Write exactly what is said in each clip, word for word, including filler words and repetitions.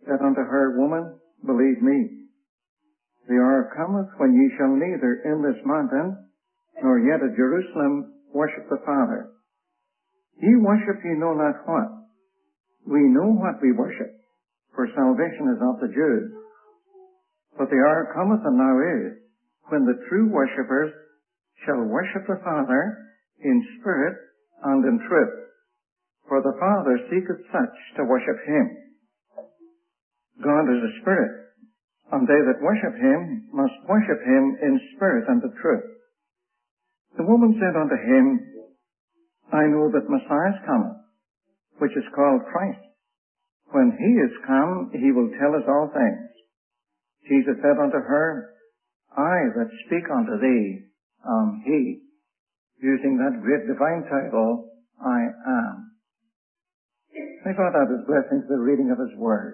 said unto her, Woman, believe me, the hour cometh when ye shall neither in this mountain nor yet at Jerusalem worship the Father. Ye worship ye know not what. We know what we worship, for salvation is of the Jews. But the hour cometh, and now is, when the true worshippers shall worship the Father in spirit and in truth. For the Father seeketh such to worship him. God is a spirit, and they that worship him must worship him in spirit and in truth. The woman said unto him, I know that Messiah is coming, which is called Christ. When he is come, he will tell us all things. Jesus said unto her, I that speak unto thee am he, using that great divine title, I am. May God add his blessings to the reading of his word.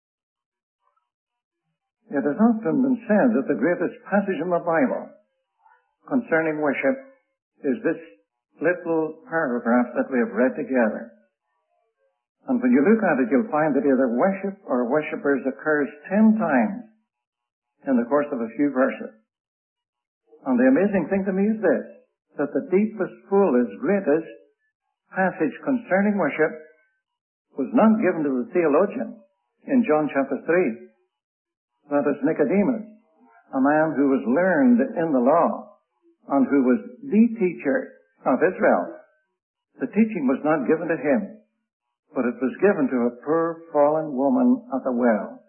It has often been said that the greatest passage in the Bible concerning worship is this little paragraph that we have read together. And when you look at it, you'll find that either worship or worshippers occurs ten times in the course of a few verses. And the amazing thing to me is this, that the deepest, fullest, greatest passage concerning worship was not given to the theologian in John chapter three. That is Nicodemus, a man who was learned in the law and who was the teacher of Israel. The teaching was not given to him, but it was given to a poor fallen woman at the well.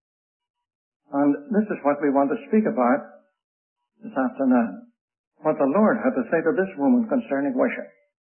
And this is what we want to speak about this afternoon. What the Lord had to say to this woman concerning worship.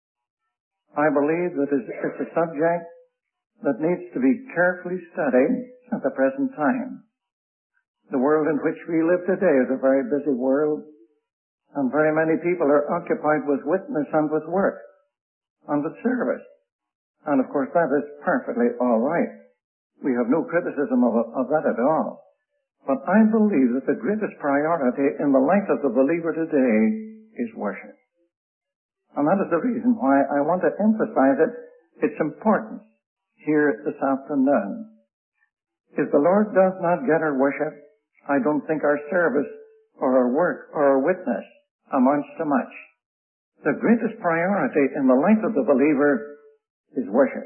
I believe that it's a subject that needs to be carefully studied at the present time. The world in which we live today is a very busy world, and very many people are occupied with witness and with work and with service. And of course that is perfectly all right. We have no criticism of, of that at all. But I believe that the greatest priority in the life of the believer today is worship. And that is the reason why I want to emphasize it, its importance here this afternoon. If the Lord does not get our worship, I don't think our service or our work or our witness amounts to much. The greatest priority in the life of the believer is worship.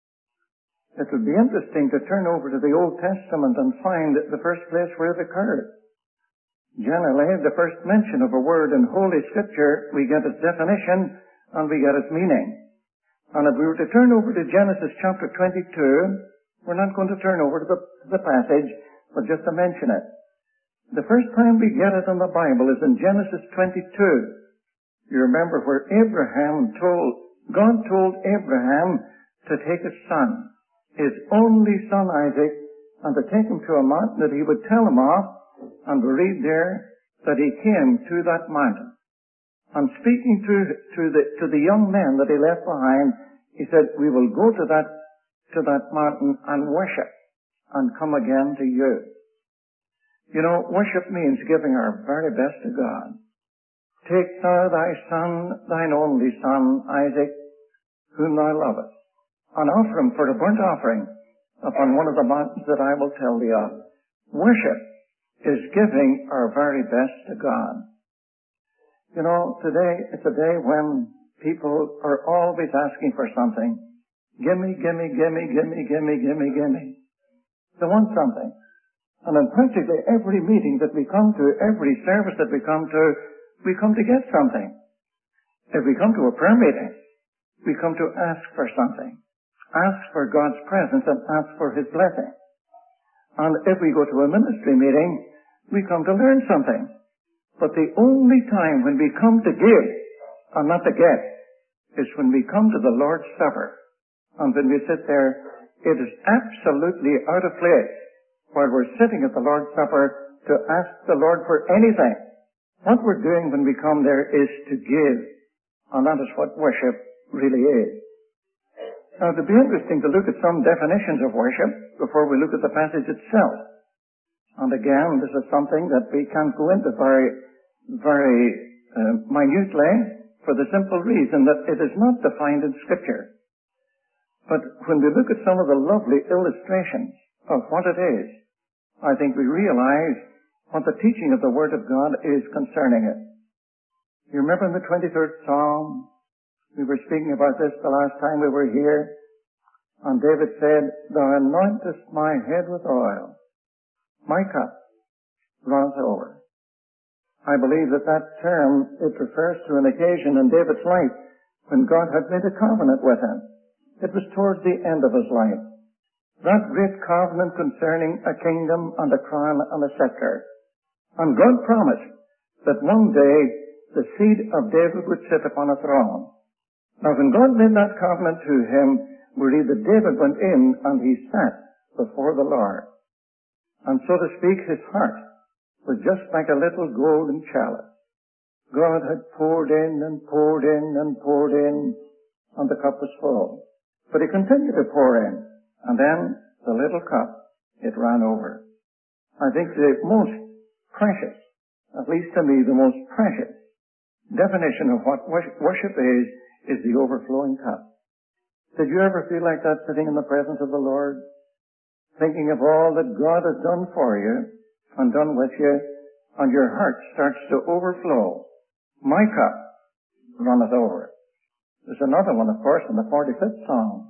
It would be interesting to turn over to the Old Testament and find the first place where it occurred. Generally, the first mention of a word in Holy Scripture, we get its definition and we get its meaning. And if we were to turn over to Genesis chapter twenty-two, we're not going to turn over to the, the passage, but just to mention it. The first time we get it in the Bible is in Genesis twenty-two. You remember where Abraham told, God told Abraham to take his son, his only son Isaac, and to take him to a mountain that he would tell him of, and we read there that he came to that mountain. And speaking to, to the, to the young men that he left behind, he said, we will go to that, to that mountain and worship and come again to you. You know, worship means giving our very best to God. Take thou thy son, thine only son, Isaac, whom thou lovest, and offer him for a burnt offering upon one of the mountains that I will tell thee of. Worship is giving our very best to God. You know, today, it's a day when people are always asking for something. Gimme, gimme, gimme, gimme, gimme, gimme, gimme. They want something. And in practically every meeting that we come to, every service that we come to, we come to get something. If we come to a prayer meeting, we come to ask for something. Ask for God's presence and ask for His blessing. And if we go to a ministry meeting, we come to learn something. But the only time when we come to give and not to get is when we come to the Lord's Supper. And when we sit there, it is absolutely out of place while we're sitting at the Lord's Supper to ask the Lord for anything. What we're doing when we come there is to give. And that is what worship really is. Now, it would be interesting to look at some definitions of worship before we look at the passage itself. And again, this is something that we can't go into very, very uh, minutely for the simple reason that it is not defined in Scripture. But when we look at some of the lovely illustrations of what it is, I think we realize what the teaching of the Word of God is concerning it. You remember in the twenty-third Psalm, we were speaking about this the last time we were here, and David said, Thou anointest my head with oil, my cup runneth over. I believe that that term, it refers to an occasion in David's life when God had made a covenant with him. It was towards the end of his life. That great covenant concerning a kingdom and a crown and a scepter. And God promised that one day the seed of David would sit upon a throne. Now when God made that covenant to him, we read that David went in and he sat before the Lord. And so to speak, his heart was just like a little golden chalice. God had poured in and poured in and poured in, and the cup was full. But he continued to pour in, and then the little cup, it ran over. I think the most precious, at least to me, the most precious definition of what worship is, is the overflowing cup. Did you ever feel like that sitting in the presence of the Lord, thinking of all that God has done for you and done with you, and your heart starts to overflow? My cup runneth over. There's another one, of course, in the forty-fifth Psalm.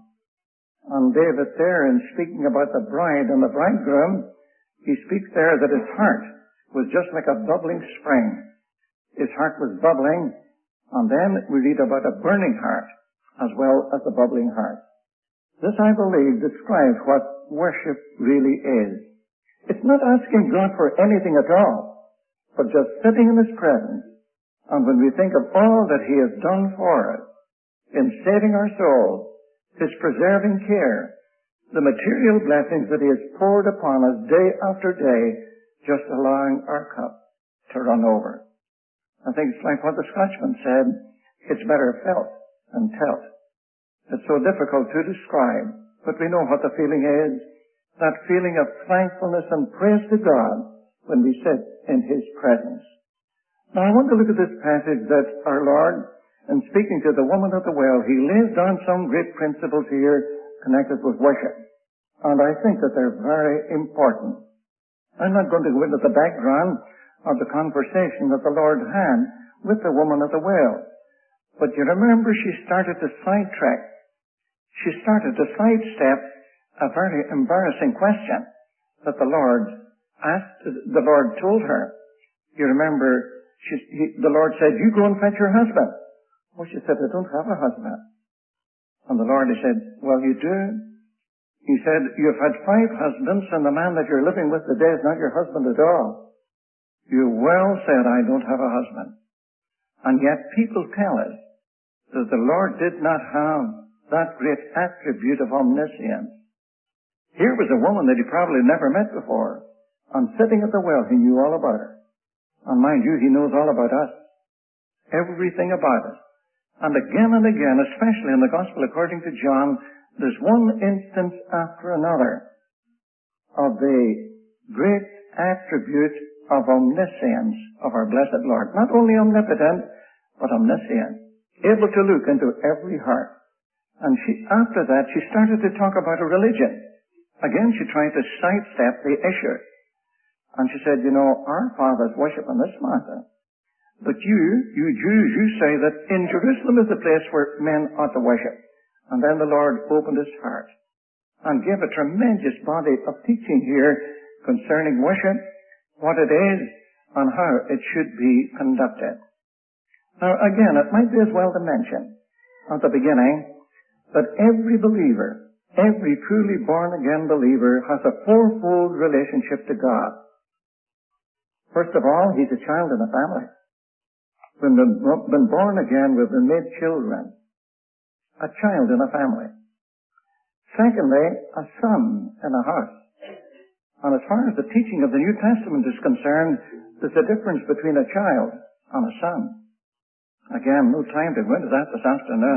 And David there, in speaking about the bride and the bridegroom, he speaks there that his heart was just like a bubbling spring. His heart was bubbling, and then we read about a burning heart as well as the bubbling heart. This, I believe, describes what worship really is. It's not asking God for anything at all, but just sitting in His presence. And when we think of all that He has done for us, in saving our souls, His preserving care, the material blessings that He has poured upon us day after day, just allowing our cup to run over. I think it's like what the Scotchman said, it's better felt than telt. It's so difficult to describe, but we know what the feeling is, that feeling of thankfulness and praise to God when we sit in His presence. Now I want to look at this passage that our Lord, in speaking to the woman at the well, He lays down some great principles here connected with worship. And I think that they're very important. I'm not going to go into the background of the conversation that the Lord had with the woman at the well. But you remember she started to sidetrack. She started to sidestep a very embarrassing question that the Lord asked, the Lord told her. You remember, she, he, the Lord said, you go and fetch your husband. Well, she said, I don't have a husband. And the Lord, He said, well, you do. He said, you've had five husbands, and the man that you're living with today is not your husband at all. You well said, I don't have a husband. And yet people tell us that the Lord did not have that great attribute of omniscience. Here was a woman that He probably never met before, and sitting at the well, He knew all about her. And mind you, He knows all about us. Everything about us. And again and again, especially in the Gospel according to John, there's one instance after another of the great attribute of omniscience of our blessed Lord. Not only omnipotent, but omniscient. Able to look into every heart. And she, after that, she started to talk about a religion. Again, she tried to sidestep the issue. And she said, you know, our fathers worship on this mountain. But you, you Jews, you say that in Jerusalem is the place where men ought to worship. And then the Lord opened His heart and gave a tremendous body of teaching here concerning worship, what it is, and how it should be conducted. Now again, it might be as well to mention at the beginning that every believer, every truly born-again believer has a fourfold relationship to God. First of all, he's a child in a family. When we've been born again, we've been made children. A child in a family. Secondly, a son in a house. And as far as the teaching of the New Testament is concerned, there's a difference between a child and a son. Again, no time to go into that this afternoon.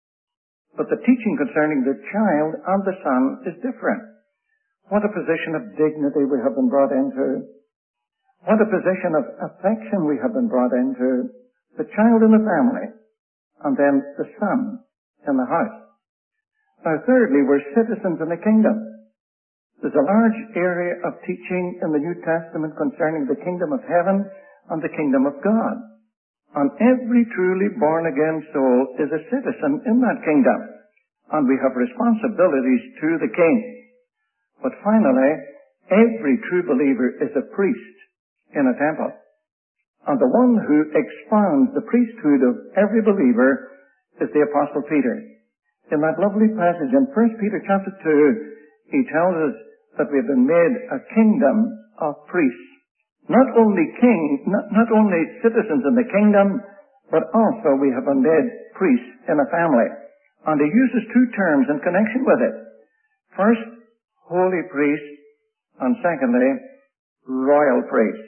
But the teaching concerning the child and the son is different. What a position of dignity we have been brought into. What a position of affection we have been brought into. The child in the family, and then the son in the house. Now thirdly, we're citizens in the kingdom. The There's a large area of teaching in the New Testament concerning the kingdom of heaven and the kingdom of God. And every truly born-again soul is a citizen in that kingdom. And we have responsibilities to the king. But finally, every true believer is a priest in a temple. And the one who expounds the priesthood of every believer is the Apostle Peter. In that lovely passage in First Peter chapter two, he tells us that we have been made a kingdom of priests. Not only king, not, not only citizens in the kingdom, but also we have been made priests in a family. And he uses two terms in connection with it. First, holy priests, and secondly, royal priests.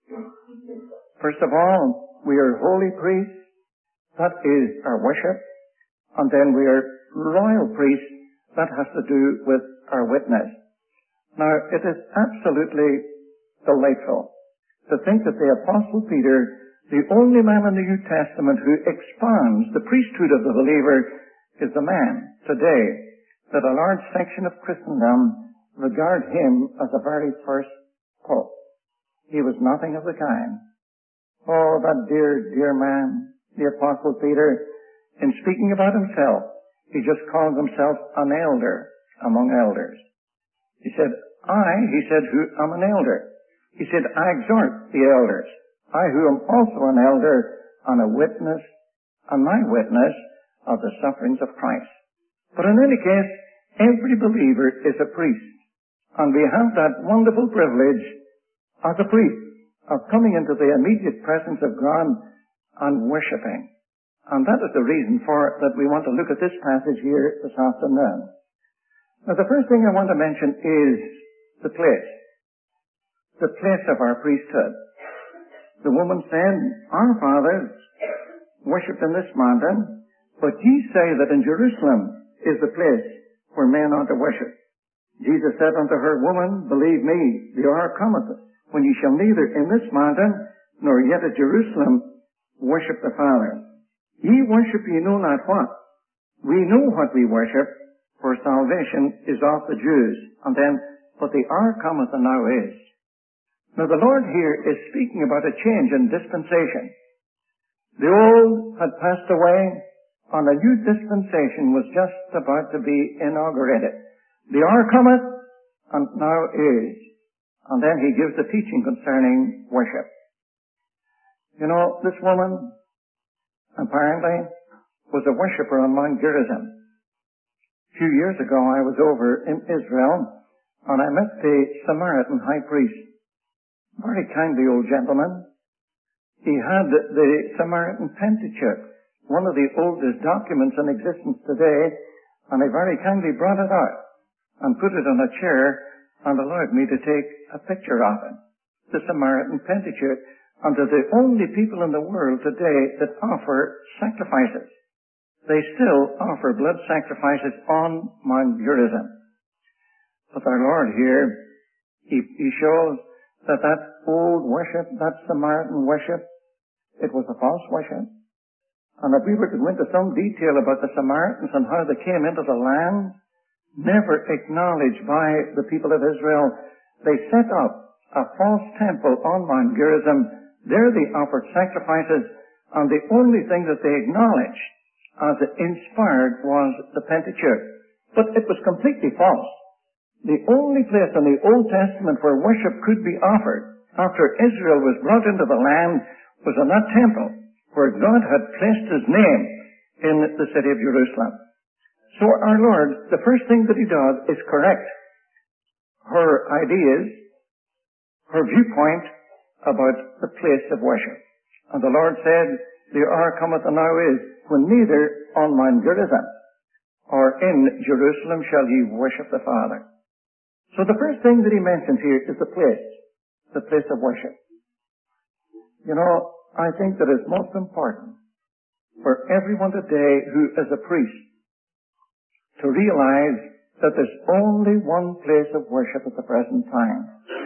First of all, we are holy priests. That is our worship. And then we are royal priests. That has to do with our witness. Now, it is absolutely delightful to think that the Apostle Peter, the only man in the New Testament who expounds the priesthood of the believer, is the man today that a large section of Christendom regard him as the very first pope. He was nothing of the kind. Oh, that dear, dear man, the Apostle Peter, in speaking about himself, he just calls himself an elder among elders. He said, I, he said, who am an elder. He said, I exhort the elders. I who am also an elder and a witness, and my witness of the sufferings of Christ. But in any case, every believer is a priest. And we have that wonderful privilege as a priest of coming into the immediate presence of God and worshipping. And that is the reason for that we want to look at this passage here this afternoon. Now, the first thing I want to mention is the place. The place of our priesthood. The woman said, our fathers worshipped in this mountain, but ye say that in Jerusalem is the place where men ought to worship. Jesus said unto her, Woman, believe me, the hour cometh, when ye shall neither in this mountain, nor yet at Jerusalem, worship the Father. Ye worship ye know not what. We know what we worship, for salvation is of the Jews. And then, but the hour cometh and now is. Now the Lord here is speaking about a change in dispensation. The old had passed away, and a new dispensation was just about to be inaugurated. The hour cometh, and now is. And then he gives the teaching concerning worship. You know, this woman, apparently, was a worshipper on Mount Gerizim. A few years ago, I was over in Israel, and I met the Samaritan high priest. Very kindly old gentleman. He had the Samaritan Pentateuch, one of the oldest documents in existence today, and he very kindly brought it out and put it on a chair and allowed me to take a picture of it. The Samaritan Pentateuch, and they're the only people in the world today that offer sacrifices. They still offer blood sacrifices on Mount Gerizim. But our Lord here, he, he shows that that old worship, that Samaritan worship, it was a false worship. And if we were to go into some detail about the Samaritans and how they came into the land, never acknowledged by the people of Israel, they set up a false temple on Mount Gerizim. There they offered sacrifices, and the only thing that they acknowledged as it inspired was the Pentateuch. But it was completely false. The only place in the Old Testament where worship could be offered after Israel was brought into the land was in that temple where God had placed his name in the city of Jerusalem. So our Lord, the first thing that he does is correct her ideas, her viewpoint about the place of worship. And the Lord said, the hour cometh and now is, when neither on Mount Gerizim or in Jerusalem shall ye worship the Father. So the first thing that he mentions here is the place, the place of worship. You know, I think that it's most important for everyone today who is a priest to realize that there's only one place of worship at the present time.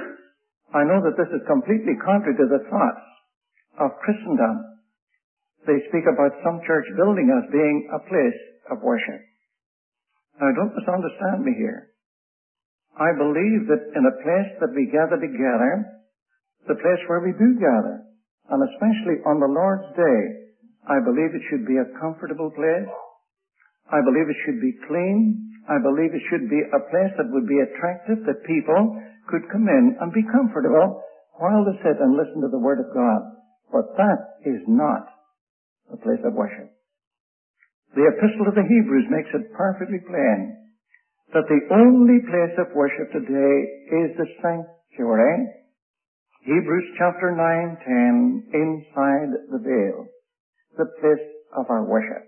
I know that this is completely contrary to the thoughts of Christendom. They speak about some church building as being a place of worship. Now, don't misunderstand me here. I believe that in a place that we gather together, the place where we do gather, and especially on the Lord's Day, I believe it should be a comfortable place. I believe it should be clean. I believe it should be a place that would be attractive, that people could come in and be comfortable while they sit and listen to the Word of God. But that is not a place of worship. The Epistle to the Hebrews makes it perfectly plain that the only place of worship today is the sanctuary. Hebrews chapter nine, ten, inside the veil, the place of our worship.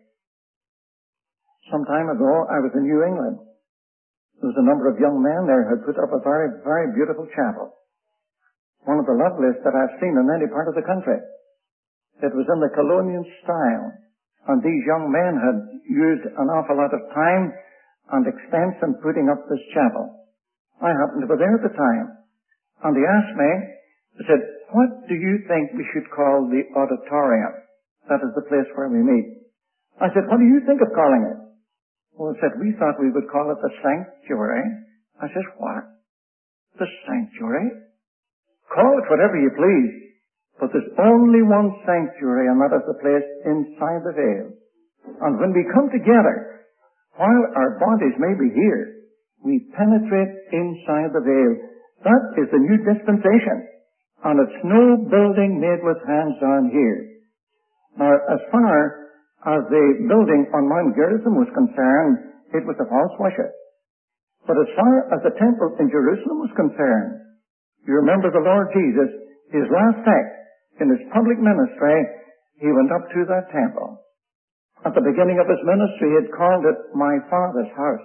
Some time ago, I was in New England. There was a number of young men there who had put up a very, very beautiful chapel. One of the loveliest that I've seen in any part of the country. It was in the colonial style, and these young men had used an awful lot of time and expense in putting up this chapel. I happened to be there at the time, and they asked me, they said, what do you think we should call the auditorium? That is the place where we meet. I said, what do you think of calling it? Well, they said, we thought we would call it the sanctuary. I said, what? The sanctuary? Call it whatever you please, but there's only one sanctuary, and that is the place inside the veil. And when we come together, while our bodies may be here, we penetrate inside the veil. That is the new dispensation, and it's no building made with hands down here. Now, as far as the building on Mount Gerizim was concerned, it was a false worship. But as far as the temple in Jerusalem was concerned, you remember the Lord Jesus, his last act in his public ministry, he went up to that temple. At the beginning of his ministry, he had called it my Father's house.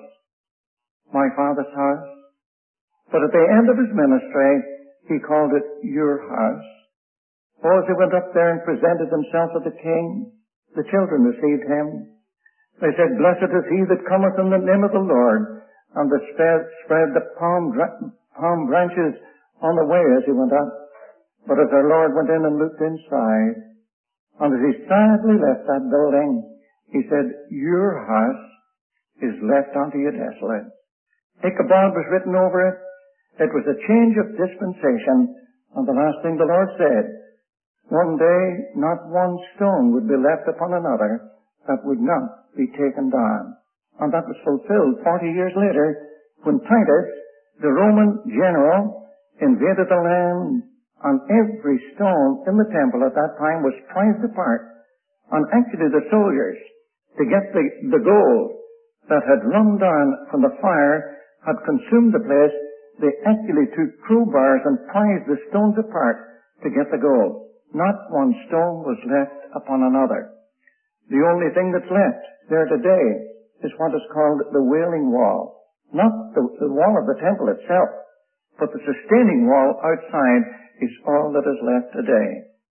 My Father's house. But at the end of his ministry, he called it your house. Oh, as he went up there and presented himself to the king, the children received him. They said, blessed is he that cometh in the name of the Lord. And they spread, spread the palm, palm branches on the way as he went up. But as our Lord went in and looked inside, and as he sadly left that building, he said, your house is left unto you desolate. Ichabod was written over it. It was a change of dispensation. And the last thing the Lord said, one day not one stone would be left upon another that would not be taken down. And that was fulfilled forty years later when Titus, the Roman general, invaded the land, and every stone in the temple at that time was prized apart. And actually the soldiers, to get the, the gold that had run down from the fire, had consumed the place, they actually took crowbars and prized the stones apart to get the gold. Not one stone was left upon another. The only thing that's left there today is what is called the Wailing Wall. Not the, the wall of the temple itself, but the sustaining wall outside is all that is left today.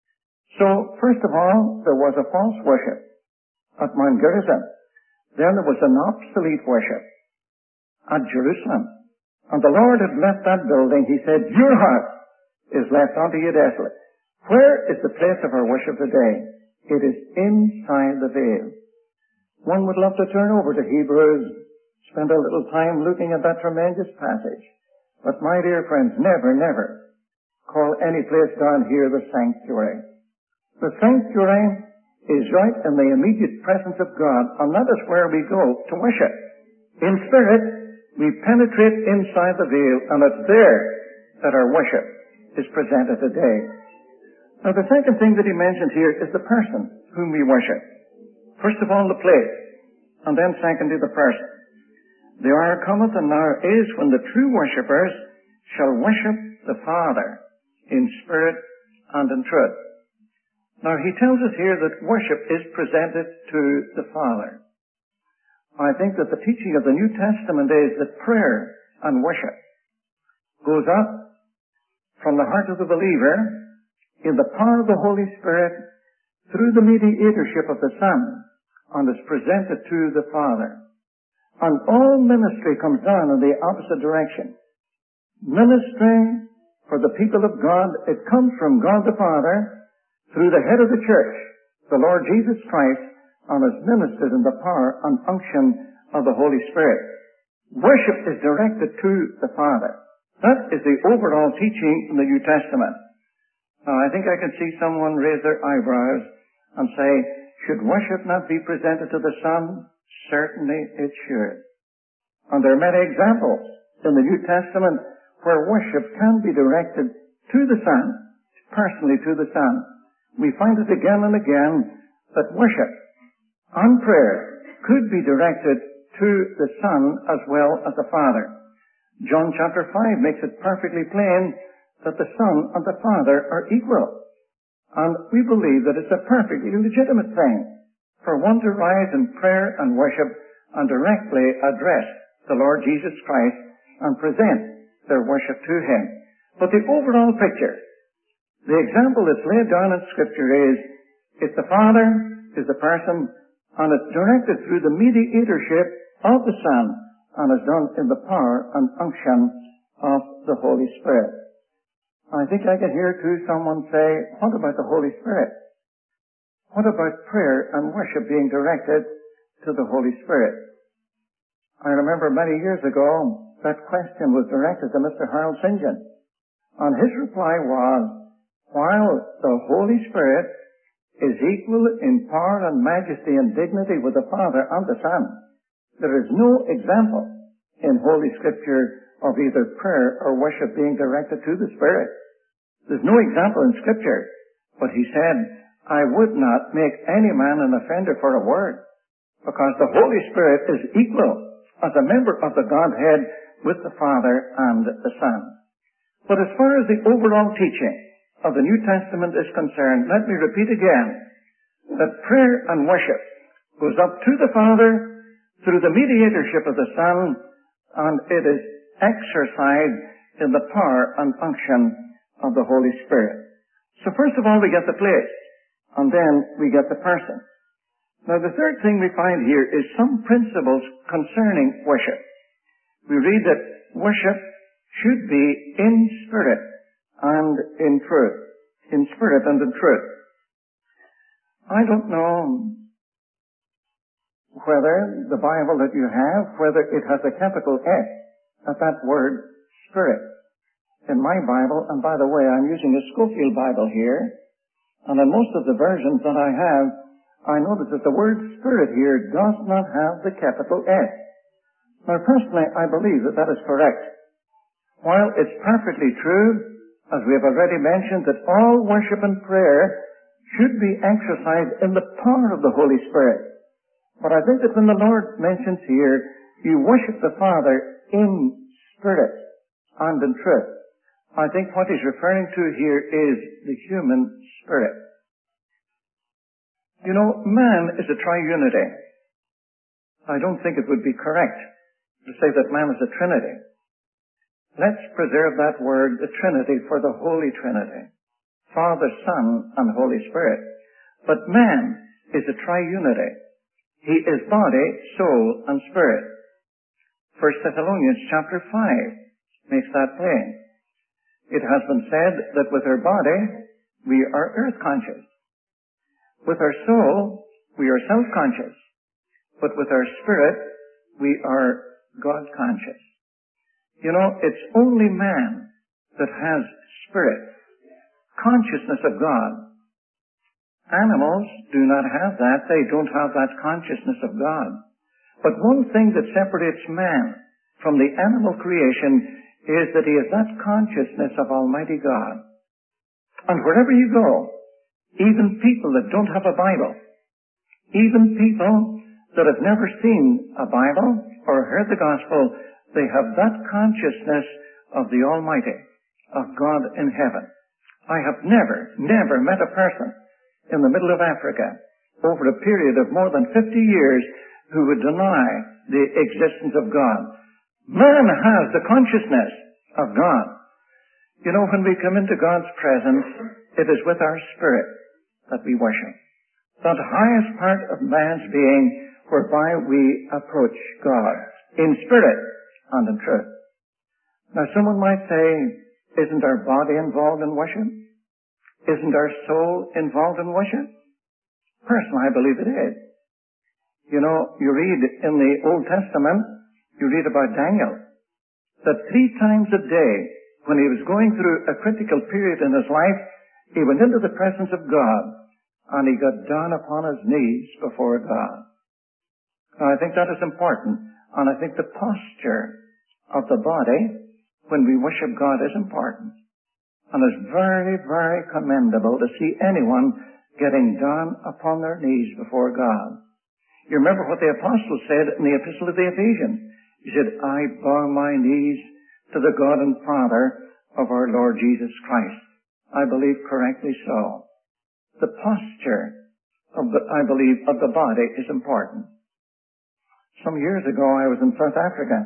So, first of all, there was a false worship at Mount Gerizim. Then there was an obsolete worship at Jerusalem. And the Lord had left that building. He said, your house is left unto you desolate. Where is the place of our worship today? It is inside the veil. One would love to turn over to Hebrews, spend a little time looking at that tremendous passage. But my dear friends, never, never call any place down here the sanctuary. The sanctuary is right in the immediate presence of God, and that is where we go to worship. In spirit, we penetrate inside the veil, and it's there that our worship is presented today. Now, the second thing that he mentioned here is the person whom we worship. First of all, the place, and then secondly, the person. The hour cometh, and now is, when the true worshippers shall worship the Father in spirit and in truth. Now, he tells us here that worship is presented to the Father. I think that the teaching of the New Testament is that prayer and worship goes up from the heart of the believer in the power of the Holy Spirit through the mediatorship of the Son and is presented to the Father. And all ministry comes down in the opposite direction. Ministry for the people of God, it comes from God the Father through the head of the church, the Lord Jesus Christ, and is ministered in the power and unction of the Holy Spirit. Worship is directed to the Father. That is the overall teaching in the New Testament. Now, I think I can see someone raise their eyebrows and say, should worship not be presented to the Son? Certainly it should. And there are many examples in the New Testament where worship can be directed to the Son, personally to the Son. We find it again and again that worship and prayer could be directed to the Son as well as the Father. John chapter five makes it perfectly plain that the Son and the Father are equal. And we believe that it's a perfectly legitimate thing for one to rise in prayer and worship and directly address the Lord Jesus Christ and present their worship to Him. But the overall picture, the example that's laid down in Scripture is, it's the Father, is the person, and it's directed through the mediatorship of the Son, and is done in the power and unction of the Holy Spirit. I think I can hear too someone say, what about the Holy Spirit? What about prayer and worship being directed to the Holy Spirit? I remember many years ago, that question was directed to Mister Harold Saint John. And his reply was, while the Holy Spirit is equal in power and majesty and dignity with the Father and the Son, there is no example in Holy Scripture of either prayer or worship being directed to the Spirit. There's no example in Scripture. But he said, I would not make any man an offender for a word, because the Holy Spirit is equal as a member of the Godhead with the Father and the Son. But as far as the overall teaching of the New Testament is concerned, let me repeat again that prayer and worship goes up to the Father through the mediatorship of the Son, and it is exercised in the power and unction of the Holy Spirit. So first of all, we get the place, and then we get the person. Now, the third thing we find here is some principles concerning worship. We read that worship should be in spirit and in truth. In spirit and in truth. I don't know whether the Bible that you have, whether it has a capital S at that word, spirit. In my Bible, and by the way, I'm using a Scofield Bible here, and in most of the versions that I have, I notice that the word spirit here does not have the capital S. Now, personally, I believe that that is correct. While it's perfectly true, as we have already mentioned, that all worship and prayer should be exercised in the power of the Holy Spirit. But I think that when the Lord mentions here, you worship the Father in spirit and in truth, I think what he's referring to here is the human spirit. You know, man is a triunity. I don't think it would be correct to say that man is a trinity. Let's preserve that word, the Trinity, for the Holy Trinity. Father, Son, and Holy Spirit. But man is a triunity. He is body, soul, and spirit. First Thessalonians chapter five makes that plain. It has been said that with our body, we are earth-conscious. With our soul, we are self-conscious. But with our spirit, we are God-conscious. You know, it's only man that has spirit, consciousness of God. Animals do not have that. They don't have that consciousness of God. But one thing that separates man from the animal creation is that he has that consciousness of Almighty God. And wherever you go, even people that don't have a Bible, even people that have never seen a Bible or heard the gospel, they have that consciousness of the Almighty, of God in heaven. I have never, never met a person in the middle of Africa over a period of more than fifty years who would deny the existence of God. Man has the consciousness of God. You know, when we come into God's presence, it is with our spirit that we worship. That highest part of man's being whereby we approach God in spirit and in truth. Now, someone might say, isn't our body involved in worship? Isn't our soul involved in worship? Personally, I believe it is. You know, you read in the Old Testament, You read about Daniel, that three times a day, when he was going through a critical period in his life, he went into the presence of God, and he got down upon his knees before God. Now, I think that is important, and I think the posture of the body when we worship God is important. And it's very, very commendable to see anyone getting down upon their knees before God. You remember what the apostle said in the Epistle of the Ephesians. He said, I bow my knees to the God and Father of our Lord Jesus Christ. I believe correctly so. The posture of the, I believe, of the body is important. Some years ago, I was in South Africa.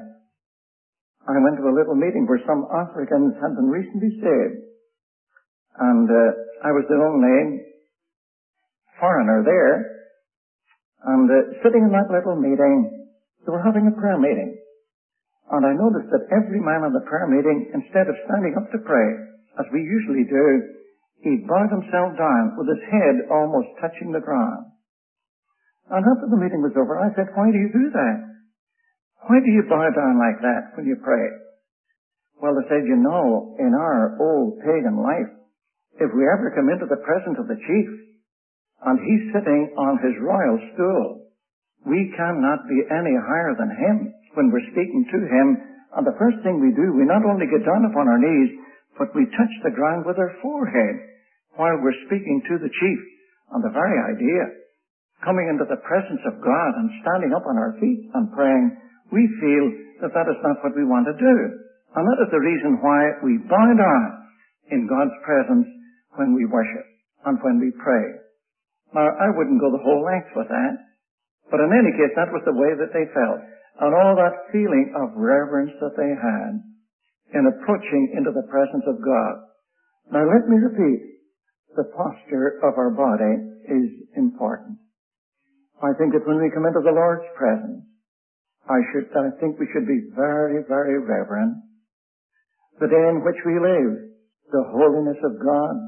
I went to a little meeting where some Africans had been recently saved. And uh, I was the only foreigner there. And uh, sitting in that little meeting, they were having a prayer meeting. And I noticed that every man in the prayer meeting, instead of standing up to pray, as we usually do, he bowed himself down with his head almost touching the ground. And after the meeting was over, I said, why do you do that? Why do you bow down like that when you pray? Well, they said, you know, in our old pagan life, if we ever come into the presence of the chief, and he's sitting on his royal stool, we cannot be any higher than him when we're speaking to him. And the first thing we do, we not only get down upon our knees, but we touch the ground with our forehead while we're speaking to the chief. And the very idea, coming into the presence of God and standing up on our feet and praying, we feel that that is not what we want to do. And that is the reason why we bow down in God's presence when we worship and when we pray. Now, I wouldn't go the whole length with that, but in any case, that was the way that they felt. And all that feeling of reverence that they had in approaching into the presence of God. Now, let me repeat, the posture of our body is important. I think that when we come into the Lord's presence, I should, I think we should be very, very reverent. The day in which we live, the holiness of God,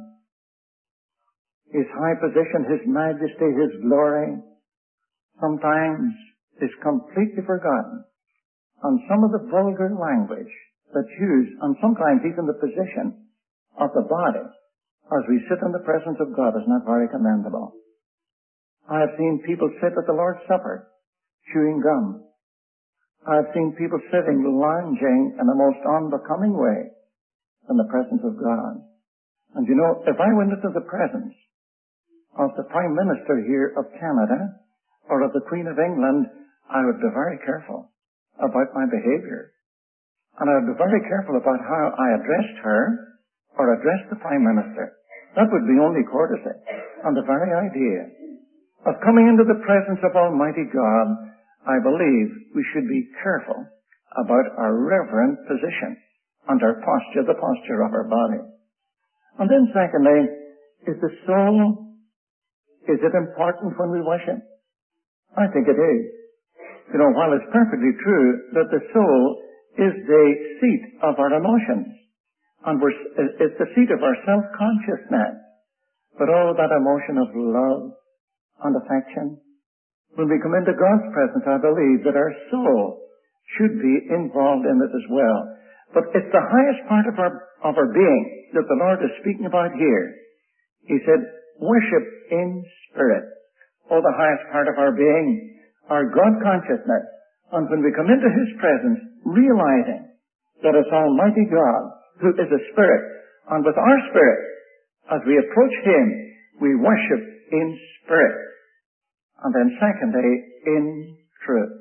His high position, His majesty, His glory, sometimes is completely forgotten. And some of the vulgar language that's used, and sometimes even the position of the body as we sit in the presence of God is not very commendable. I have seen people sit at the Lord's Supper, chewing gum. I have seen people sitting, lounging in a most unbecoming way in the presence of God. And you know, if I went into the presence of the Prime Minister here of Canada or of the Queen of England, I would be very careful about my behavior. And I would be very careful about how I addressed her or addressed the Prime Minister. That would be only courtesy. And the very idea of coming into the presence of Almighty God, I believe we should be careful about our reverent position and our posture, the posture of our body. And then secondly, is the soul, is it important when we worship? I think it is. You know, while it's perfectly true that the soul is the seat of our emotions, and we're, it's the seat of our self-consciousness, but oh, that emotion of love and affection, when we come into God's presence, I believe that our soul should be involved in it as well. But it's the highest part of our, of our being that the Lord is speaking about here. He said, worship in spirit. Oh, the highest part of our being, our God consciousness. And when we come into His presence, realizing that it's Almighty God who is a spirit, and with our spirit, as we approach Him, we worship in spirit. And then secondly, in truth.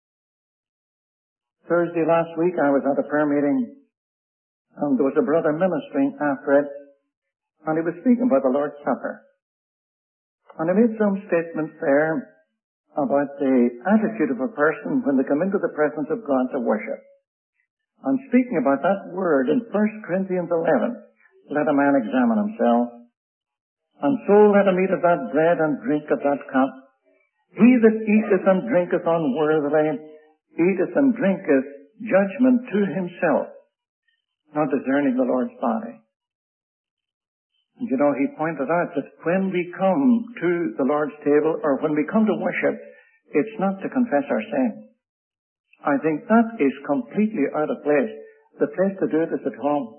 Thursday last week I was at a prayer meeting, and there was a brother ministering after it, and he was speaking about the Lord's Supper. And he made some statements there about the attitude of a person when they come into the presence of God to worship. And speaking about that word in First Corinthians eleven, let a man examine himself, and so let him eat of that bread and drink of that cup. He that eateth and drinketh unworthily eateth and drinketh judgment to himself, not discerning the Lord's body. And you know, he pointed out that when we come to the Lord's table, or when we come to worship, it's not to confess our sin. I think that is completely out of place. The place to do it is at home.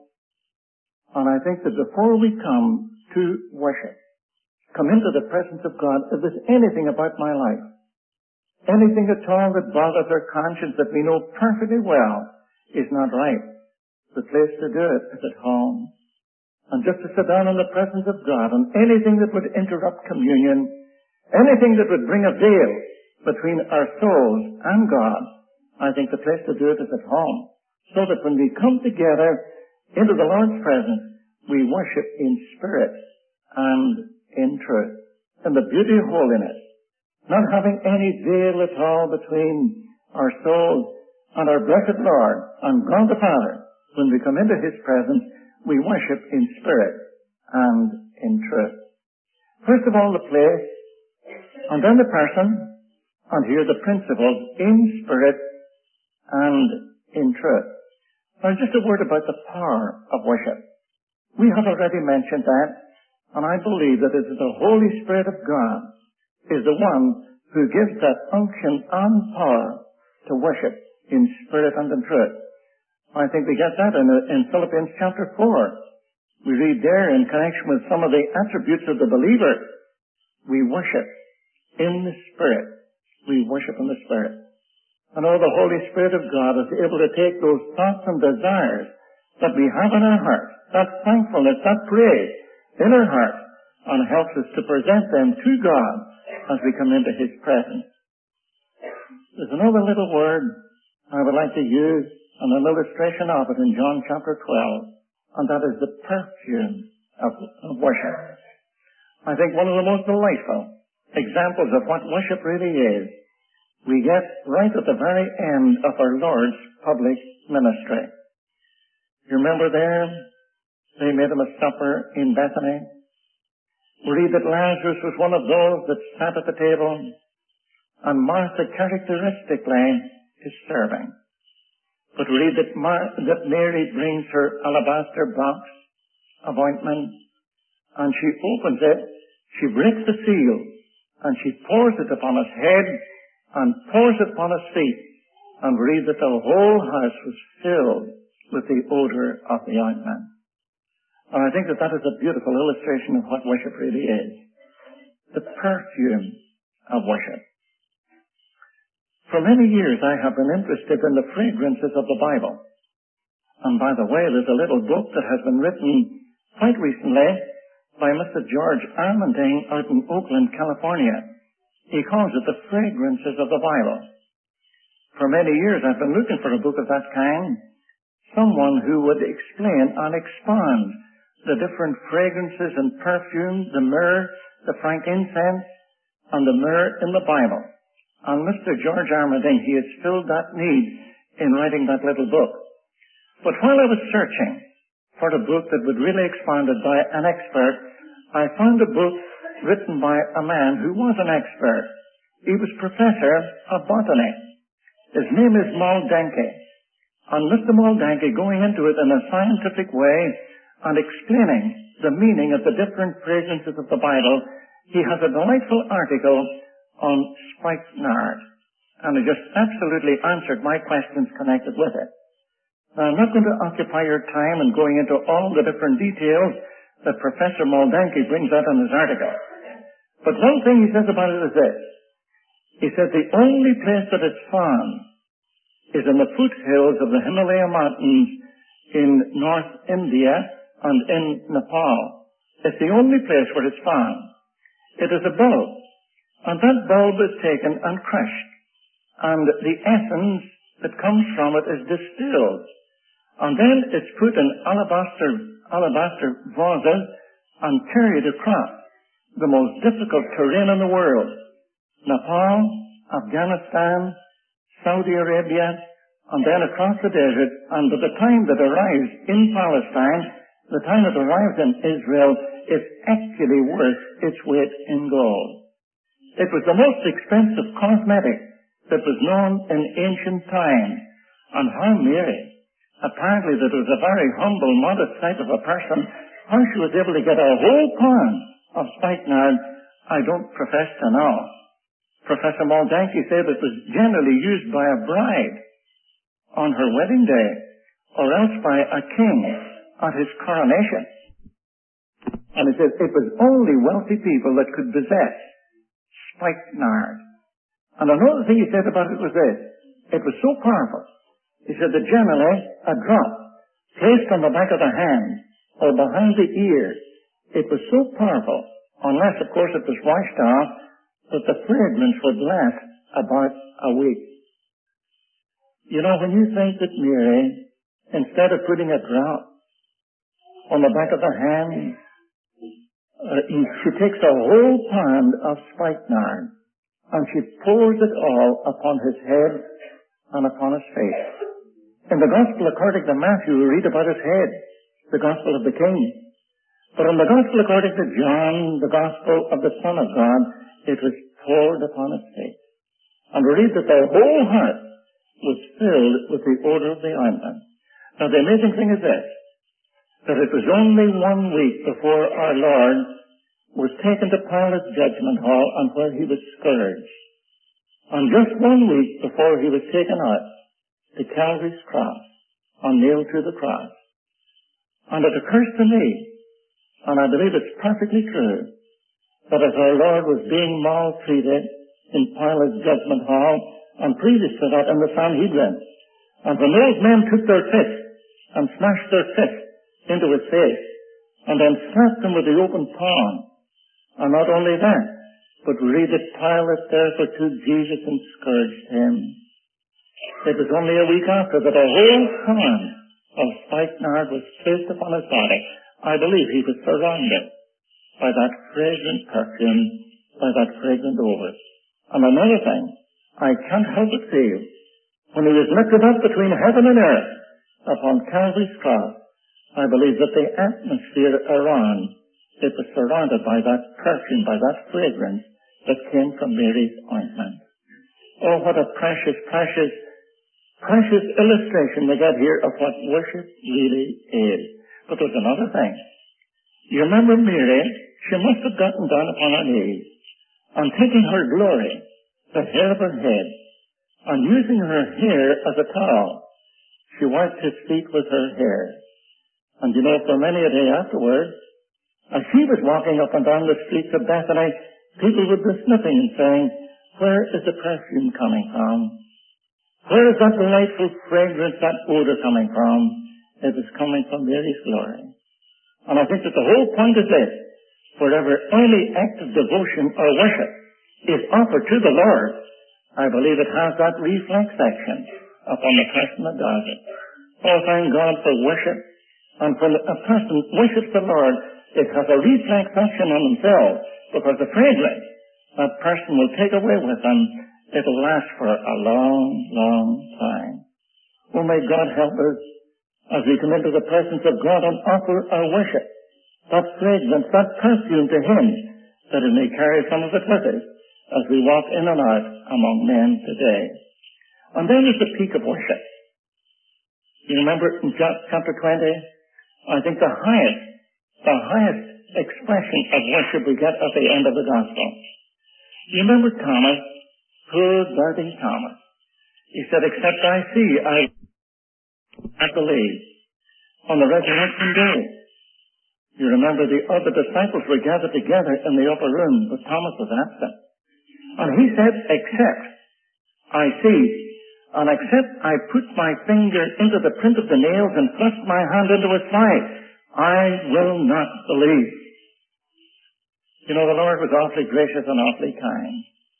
And I think that before we come to worship, come into the presence of God, if there's anything about my life, anything at all that bothers our conscience that we know perfectly well is not right, the place to do it is at home. And just to sit down in the presence of God, and anything that would interrupt communion, anything that would bring a veil between our souls and God, I think the place to do it is at home. So that when we come together into the Lord's presence, we worship in spirit and in truth, in the beauty of holiness, not having any veil at all between our souls and our blessed Lord and God the Father. When we come into His presence, we worship in spirit and in truth. First of all, the place, and then the person, and here the principles in spirit and in truth. Now, just a word about the power of worship. We have already mentioned that, and I believe that it is the Holy Spirit of God is the one who gives that unction and power to worship in spirit and in truth. I think we get that in, in Philippians chapter four. We read there in connection with some of the attributes of the believer, we worship in the Spirit. We worship in the Spirit. And oh, the Holy Spirit of God is able to take those thoughts and desires that we have in our hearts, that thankfulness, that praise in our hearts, and helps us to present them to God as we come into His presence. There's another little word I would like to use, and an illustration of it in John chapter twelve, and that is the perfume of, of worship. I think one of the most delightful examples of what worship really is, we get right at the very end of our Lord's public ministry. You remember there, they made Him a supper in Bethany. We read that Lazarus was one of those that sat at the table, and Martha characteristically is serving. But we read that, Mar- that Mary brings her alabaster box of ointment, and she opens it, she breaks the seal, and she pours it upon His head, and pours it upon His feet, and we read that the whole house was filled with the odor of the ointment. And I think that that is a beautiful illustration of what worship really is. The perfume of worship. For many years I have been interested in the fragrances of the Bible. And by the way, there's a little book that has been written quite recently by Mister George Armending out in Oakland, California. He calls it The Fragrances of the Bible. For many years I've been looking for a book of that kind, someone who would explain and expand the different fragrances and perfumes, the myrrh, the frankincense, and the myrrh in the Bible. And Mister George Armending, he has filled that need in writing that little book. But while I was searching for a book that would really expand it by an expert, I found a book written by a man who was an expert. He was professor of botany. His name is Moldenke. And Mister Moldenke, going into it in a scientific way and explaining the meaning of the different fragrances of the Bible, he has a delightful article on spikenard. And it just absolutely answered my questions connected with it. Now, I'm not going to occupy your time in going into all the different details that Professor Moldenke brings out in his article. But one thing he says about it is this. He said the only place that it's found is in the foothills of the Himalaya mountains in North India and in Nepal. It's the only place where it's found. It is a bulb, and that bulb is taken and crushed, and the essence that comes from it is distilled, and then it's put in alabaster, alabaster vases and carried across the most difficult terrain in the world. Nepal, Afghanistan, Saudi Arabia, and then across the desert, and by the time that arrives in Palestine, the time it arrives in Israel, it's actually worth its weight in gold. It was the most expensive cosmetic that was known in ancient times. And how Mary, apparently that was a very humble, modest type of a person, how she was able to get a whole pound of spikenard, I don't profess to know. Professor Moldenke said it was generally used by a bride on her wedding day, or else by a king at his coronation. And he said it was only wealthy people that could possess spikenard. And another thing he said about it was this: it was so powerful. He said that generally a drop placed on the back of the hand or behind the ear, it was so powerful, unless of course it was washed off, that the fragrance would last about a week. You know, when you think that Mary, instead of putting a drop on the back of the hand, uh, she takes a whole pound of spikenard and she pours it all upon his head and upon his face. In the Gospel according to Matthew, we read about his head, the Gospel of the King. But in the Gospel according to John, the Gospel of the Son of God, it was poured upon his face. And we read that the whole heart was filled with the odor of the ointment. Now the amazing thing is this, that it was only one week before our Lord was taken to Pilate's judgment hall and where he was scourged. And just one week before he was taken out to Calvary's cross and nailed to the cross. And it occurs to me, and I believe it's perfectly true, that as our Lord was being maltreated in Pilate's judgment hall, and previous to that in the Sanhedrin, and when those men took their fists and smashed their fists into his face, and then slapped him with the open palm, and not only that, but read that Pilate therefore took Jesus and scourged him. It was only a week after that a whole pound of spikenard was placed upon his body. I believe he was surrounded by that fragrant perfume, by that fragrant odor. And another thing, I can't help but feel, when he was lifted up between heaven and earth upon Calvary's cross, I believe that the atmosphere around it was surrounded by that perfume, by that fragrance that came from Mary's ointment. Oh, what a precious, precious, precious illustration we get here of what worship really is. But there's another thing. You remember Mary, she must have gotten down upon her knees and taking her glory, the hair of her head, and using her hair as a towel, she wiped his feet with her hair. And you know, for many a day afterwards, as she was walking up and down the streets of Bethany, people would be sniffing and saying, where is the perfume coming from? Where is that delightful fragrance, that odor coming from? It was coming from Mary's glory. And I think that the whole point is this: wherever any act of devotion or worship is offered to the Lord, I believe it has that reflex action upon the person that does it. Oh, thank God for worship. And when a person worships the Lord, it has a reflex action on themselves, because the fragrance that person will take away with them, it will last for a long, long time. Oh, may God help us as we come into the presence of God and offer our worship, that fragrance, that perfume to Him, that it may carry some of it with us as we walk in and out among men today. And then there's the peak of worship. You remember in chapter twenty, I think the highest, the highest expression of worship we get at the end of the gospel. You remember Thomas, poor doubting Thomas. He said, except I see, I, I believe. On the resurrection day, you remember the other disciples were gathered together in the upper room, but Thomas was absent. And he said, except I see, and except I put my finger into the print of the nails and thrust my hand into his side, I will not believe. You know, the Lord was awfully gracious and awfully kind.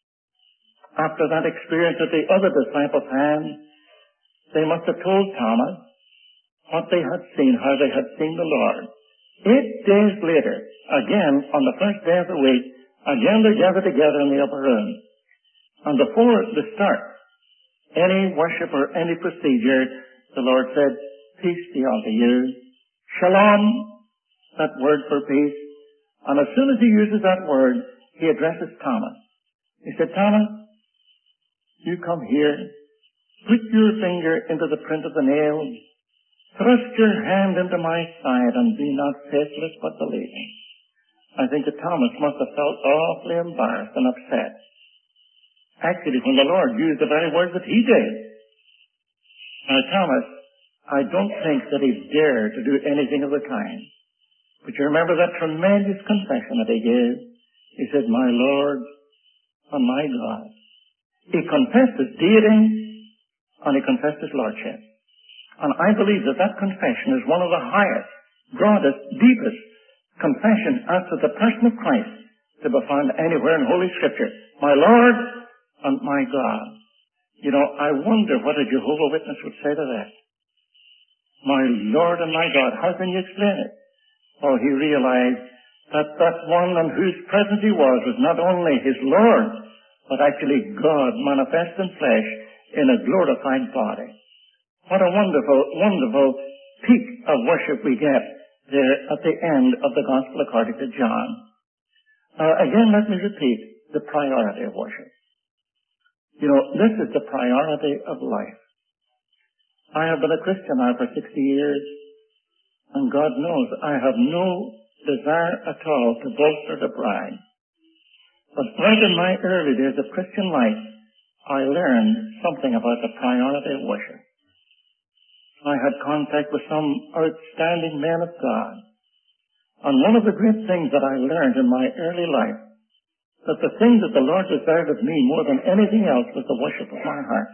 After that experience that the other disciples had, they must have told Thomas what they had seen, how they had seen the Lord. Eight days later, again, on the first day of the week, again they gathered together in the upper room. And before the start, any worship or any procedure, the Lord said, peace be unto you. Shalom, that word for peace. And as soon as he uses that word, he addresses Thomas. He said, Thomas, you come here, put your finger into the print of the nails, thrust your hand into my side, and be not faithless but believing. I think that Thomas must have felt awfully embarrassed and upset. Actually, when the Lord used the very words that he did, Now, Thomas, I don't think that he dared to do anything of the kind. But you remember that tremendous confession that he gave? He said, my Lord and my God. He confessed his deity and he confessed his lordship. And I believe that that confession is one of the highest, broadest, deepest confessions as to the person of Christ to be found anywhere in Holy Scripture. My Lord and my God. You know, I wonder what a Jehovah Witness would say to that. My Lord and my God. How can you explain it? Oh, he realized that that one in whose presence he was was not only his Lord, but actually God manifest in flesh in a glorified body. What a wonderful, wonderful peak of worship we get there at the end of the Gospel according to John. Uh, again, let me repeat the priority of worship. You know, this is the priority of life. I have been a Christian now for sixty years, and God knows I have no desire at all to boast or to brag. But right in my early days of Christian life, I learned something about the priority of worship. I had contact with some outstanding men of God. And one of the great things that I learned in my early life, that the thing that the Lord desired of me more than anything else was the worship of my heart.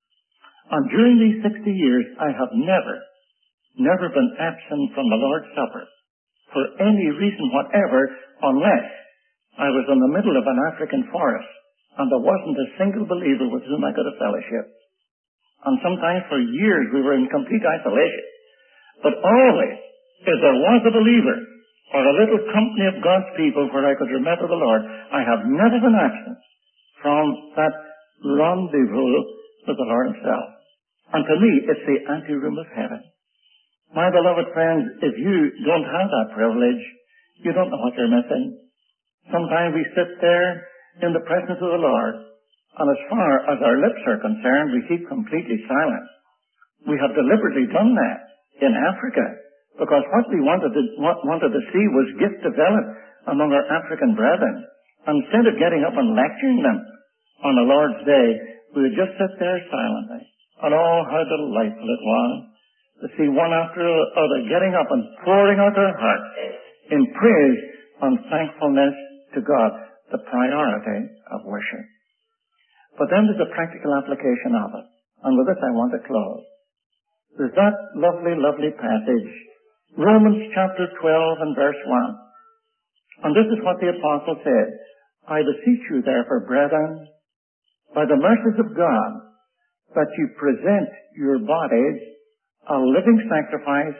And during these sixty years, I have never, never been absent from the Lord's Supper for any reason whatever, unless I was in the middle of an African forest and there wasn't a single believer with whom I could have fellowship. And sometimes for years we were in complete isolation. But always, if there was a believer or a little company of God's people where I could remember the Lord, I have never been absent from that rendezvous with the Lord himself. And to me, it's the anteroom of heaven. My beloved friends, if you don't have that privilege, you don't know what you're missing. Sometimes we sit there in the presence of the Lord, and as far as our lips are concerned, we keep completely silent. We have deliberately done that in Africa, because what we wanted to, wanted to see was gift developed among our African brethren. And instead of getting up and lecturing them on the Lord's Day, we would just sit there silently. And oh, how delightful it was to see one after the other getting up and pouring out their hearts in praise and thankfulness to God, the priority of worship. But then there's a practical application of it. And with this I want to close. There's that lovely, lovely passage, Romans chapter twelve and verse one. And this is what the apostle said, I beseech you therefore, brethren, by the mercies of God, that you present your bodies a living sacrifice,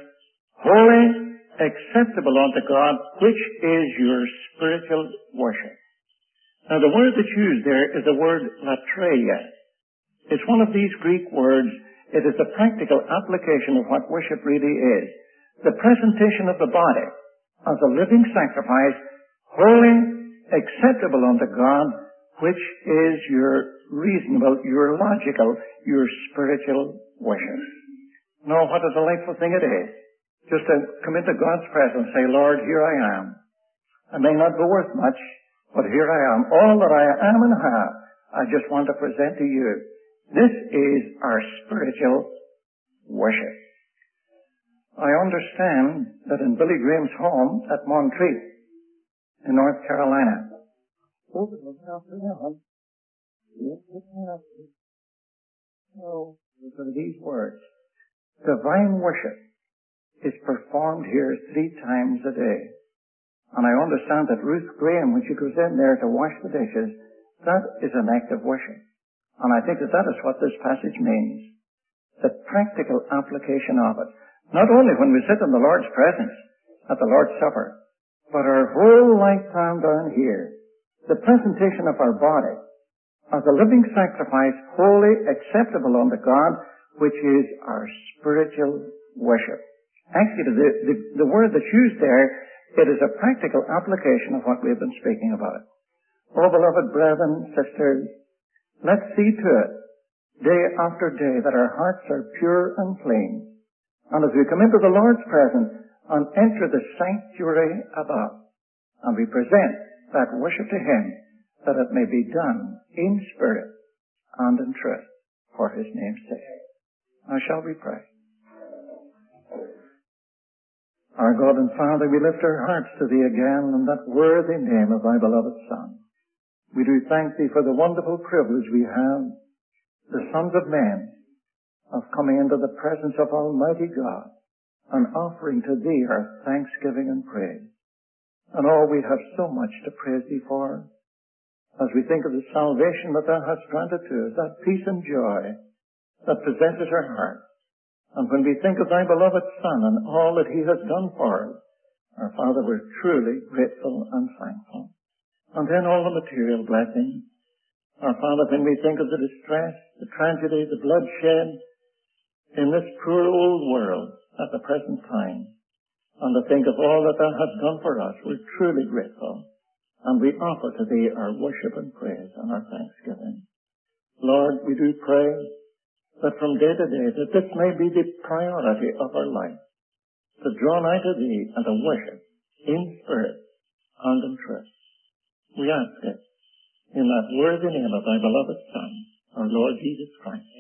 holy, acceptable unto God, which is your spiritual worship. Now the word that's used there is the word latreia. It's one of these Greek words. It is the practical application of what worship really is. The presentation of the body as a living sacrifice, holy, acceptable unto God, which is your reasonable, your logical, your spiritual worship. Now, what a delightful thing it is. Just to come into God's presence and say, Lord, here I am. I may not be worth much, but here I am. All that I am and have, I just want to present to you. This is our spiritual worship. I understand that in Billy Graham's home at Montreat, in North Carolina, oh, for these words, divine worship is performed here three times a day. And I understand that Ruth Graham, when she goes in there to wash the dishes, that is an act of worship. And I think that that is what this passage means. The practical application of it. Not only when we sit in the Lord's presence at the Lord's Supper, but our whole lifetime down here. The presentation of our body as a living sacrifice, holy, acceptable unto God, which is our spiritual worship. Actually, the, the, the word that's used there, it is a practical application of what we've been speaking about. Oh, beloved brethren, sisters, let's see to it, day after day, that our hearts are pure and clean. And as we come into the Lord's presence and enter the sanctuary above, and we present that worship to Him, that it may be done in spirit and in truth for His name's sake. Now shall we pray? Our God and Father, we lift our hearts to Thee again in that worthy name of Thy beloved Son. We do thank Thee for the wonderful privilege we have, the sons of men, of coming into the presence of Almighty God and offering to Thee our thanksgiving and praise. And oh, we have so much to praise Thee for as we think of the salvation that Thou hast granted to us, that peace and joy that possesses our heart. And when we think of Thy beloved Son and all that He has done for us, our Father, we're truly grateful and thankful. And then all the material blessings. Our Father, when we think of the distress, the tragedy, the bloodshed in this poor old world at the present time, and to think of all that Thou hast done for us, we're truly grateful. And we offer to Thee our worship and praise and our thanksgiving. Lord, we do pray that from day to day that this may be the priority of our life, to draw nigh to Thee and to worship in spirit and in truth. We ask it in that worthy name of Thy beloved Son, our Lord Jesus Christ.